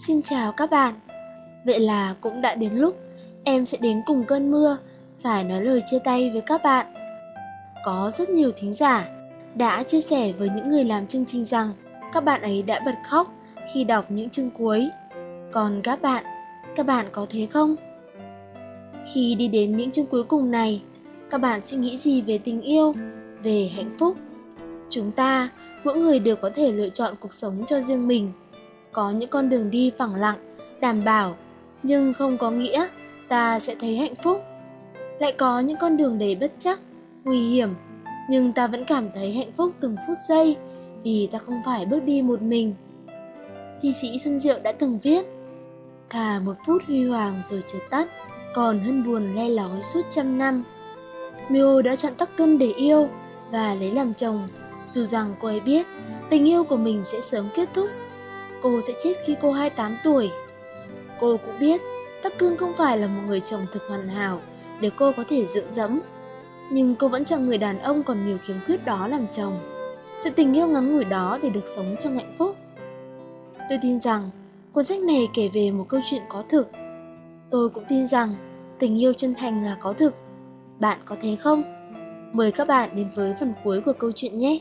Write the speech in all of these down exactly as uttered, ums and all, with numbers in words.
Xin chào các bạn. Vậy là cũng đã đến lúc em sẽ đến cùng cơn mưa phải nói lời chia tay với các bạn. Có rất nhiều thính giả đã chia sẻ với những người làm chương trình rằng các bạn ấy đã bật khóc khi đọc những chương cuối. Còn các bạn, các bạn có thế không? Khi đi đến những chương cuối cùng này, các bạn suy nghĩ gì về tình yêu, về hạnh phúc? Chúng ta, mỗi người đều có thể lựa chọn cuộc sống cho riêng mình. Có những con đường đi phẳng lặng, đảm bảo, nhưng không có nghĩa ta sẽ thấy hạnh phúc. Lại có những con đường đầy bất trắc, nguy hiểm, nhưng ta vẫn cảm thấy hạnh phúc từng phút giây vì ta không phải bước đi một mình. Thi sĩ Xuân Diệu đã từng viết: thà một phút huy hoàng rồi chợt tắt, còn hơn buồn le lói suốt trăm năm. Mio đã chọn Tắc Cân để yêu và lấy làm chồng, dù rằng cô ấy biết tình yêu của mình sẽ sớm kết thúc. Cô sẽ chết khi cô hai mươi tám tuổi. Cô cũng biết Tắc Cân không phải là một người chồng thực hoàn hảo để cô có thể dựa dẫm, nhưng cô vẫn chọn người đàn ông còn nhiều khiếm khuyết đó làm chồng, chọn tình yêu ngắn ngủi đó để được sống trong hạnh phúc. Tôi tin rằng cuốn sách này kể về một câu chuyện có thực. Tôi cũng tin rằng tình yêu chân thành là có thực. Bạn có thế không? Mời các bạn đến với phần cuối của câu chuyện nhé.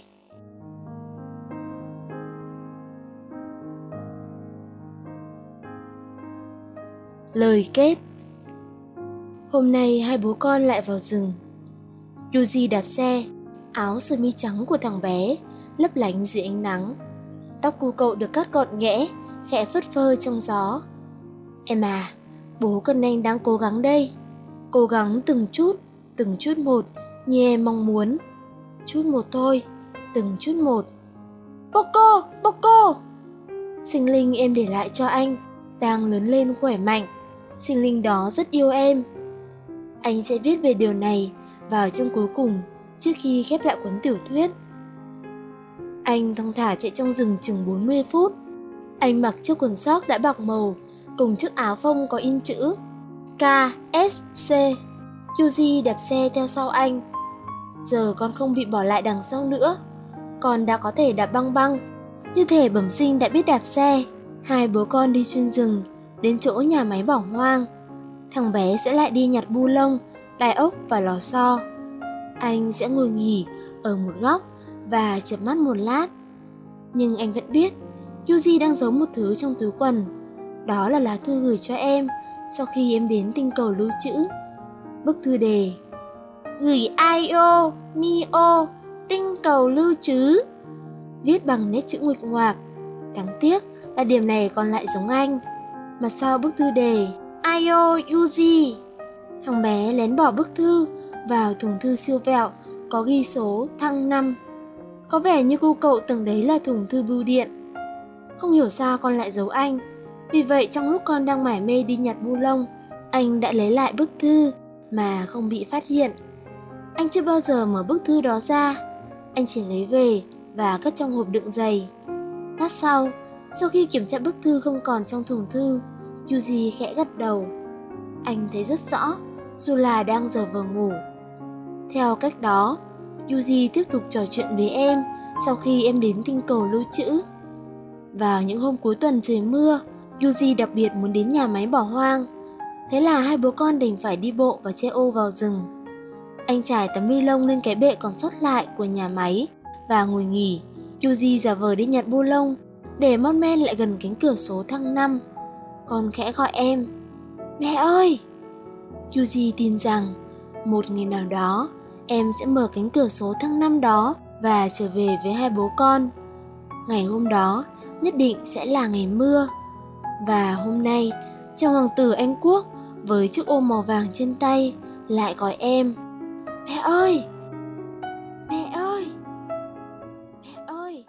Lời kết. Hôm nay hai bố con lại vào rừng. Yuji đạp xe, áo sơ mi trắng của thằng bé lấp lánh dưới ánh nắng. Tóc cu cậu được cắt gọn ghẽ, khẽ phất phơ trong gió. Em à, bố con anh đang cố gắng đây. Cố gắng từng chút, từng chút một, như em mong muốn. Chút một thôi, từng chút một. Poco, Poco! Sinh linh em để lại cho anh đang lớn lên khỏe mạnh. Sinh linh đó rất yêu em. Anh sẽ viết về điều này vào chương cuối cùng trước khi khép lại cuốn tiểu thuyết. Anh thong thả chạy trong rừng chừng bốn mươi phút. Anh mặc chiếc quần sóc đã bạc màu cùng chiếc áo phông có in chữ K S C. Yuji đạp xe theo sau anh. Giờ con không bị bỏ lại đằng sau nữa. Con đã có thể đạp băng băng, như thể bẩm sinh đã biết đạp xe. Hai bố con đi xuyên rừng đến chỗ nhà máy bỏ hoang. Thằng bé sẽ lại đi nhặt bu lông, đài ốc và lò xo. Anh sẽ ngồi nghỉ ở một góc và chợp mắt một lát. Nhưng anh vẫn biết Yuji đang giấu một thứ trong túi quần. Đó là lá thư gửi cho em sau khi em đến tinh cầu lưu trữ. Bức thư đề: gửi Io, Mio, tinh cầu lưu trữ. Viết bằng nét chữ nguệch ngoạc. Đáng tiếc là điểm này còn lại giống anh. Mặt sau bức thư đề: Io Yuji. Thằng bé lén bỏ bức thư vào thùng thư siêu vẹo có ghi số thăng năm. Có vẻ như cô cậu tưởng đấy là thùng thư bưu điện. Không hiểu sao con lại giấu anh. Vì vậy trong lúc con đang mải mê đi nhặt bu lông, anh đã lấy lại bức thư mà không bị phát hiện. Anh chưa bao giờ mở bức thư đó ra. Anh chỉ lấy về và cất trong hộp đựng giày. Lát sau, sau khi kiểm tra bức thư không còn trong thùng thư, Yuji khẽ gật đầu. Anh thấy rất rõ, dù là đang giờ vờ ngủ. Theo cách đó, Yuji tiếp tục trò chuyện với em sau khi em đến tinh cầu lưu trữ. Vào những hôm cuối tuần trời mưa, Yuji đặc biệt muốn đến nhà máy bỏ hoang. Thế là hai bố con đành phải đi bộ và che ô vào rừng. Anh trải tấm ni lông lên cái bệ còn sót lại của nhà máy và ngồi nghỉ. Yuji giả vờ đi nhặt bu lông để mon men lại gần cánh cửa số thăng năm. Con khẽ gọi em: mẹ ơi! Yuji tin rằng một ngày nào đó em sẽ mở cánh cửa số thăng năm đó và trở về với hai bố con. Ngày hôm đó nhất định sẽ là ngày mưa. Và hôm nay, chàng hoàng tử Anh Quốc với chiếc ô màu vàng trên tay lại gọi em: mẹ ơi! Mẹ ơi! Mẹ ơi!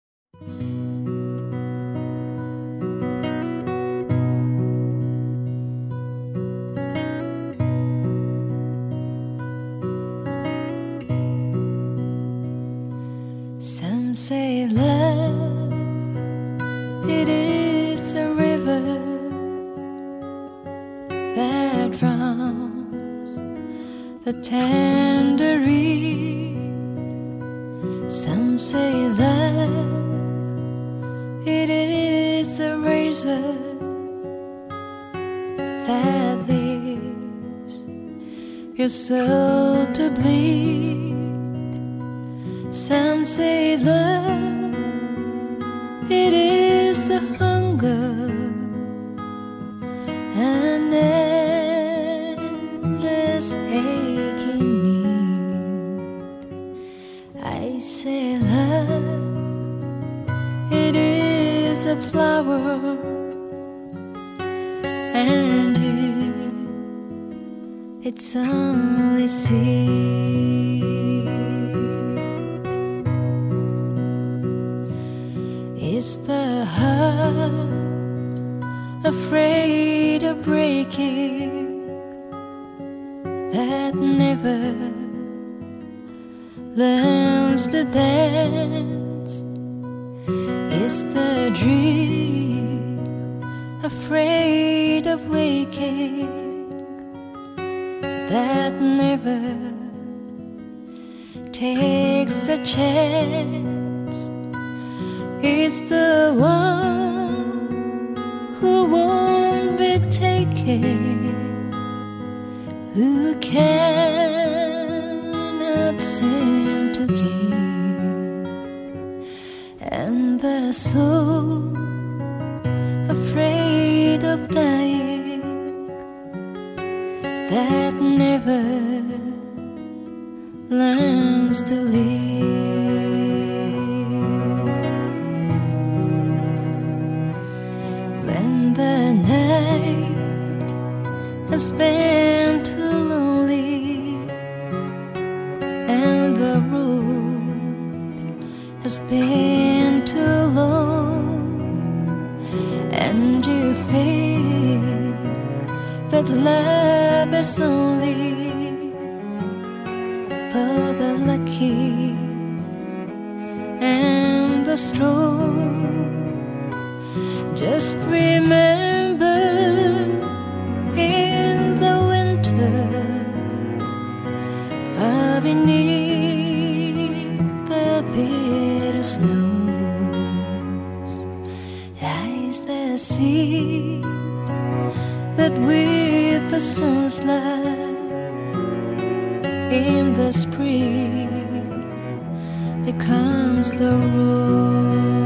Some say love, it is a river that drowns the tender reed. Some say love, it is a razor that leaves your soul to bleed. Some say love, it is a hunger, an endless aching need. I say love, it is a flower, and you, it's only seed. Is the heart afraid of breaking, that never learns to dance? Is the dream afraid of waking, that never takes a chance? Is the one who won't be taken, who cannot seem to give, and the soul afraid of dying, that never learns to live. When the night has been too lonely, and the road has been too long, and you think that love is only for the lucky and the strong, just remember, in the winter, far beneath the bitter snows, lies the seed that with the sun's light in the spring becomes the rose.